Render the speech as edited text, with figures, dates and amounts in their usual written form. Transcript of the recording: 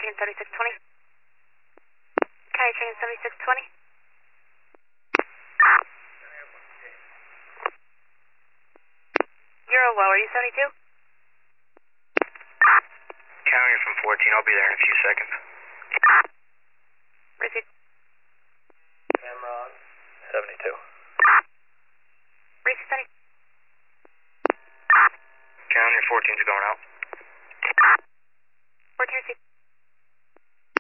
Chicken 7620. County Chicken 7620. Euro low, are you 72? County from 14, I'll be there in a few seconds. Receive. Cameron 72. Receive 70. County 14's going out.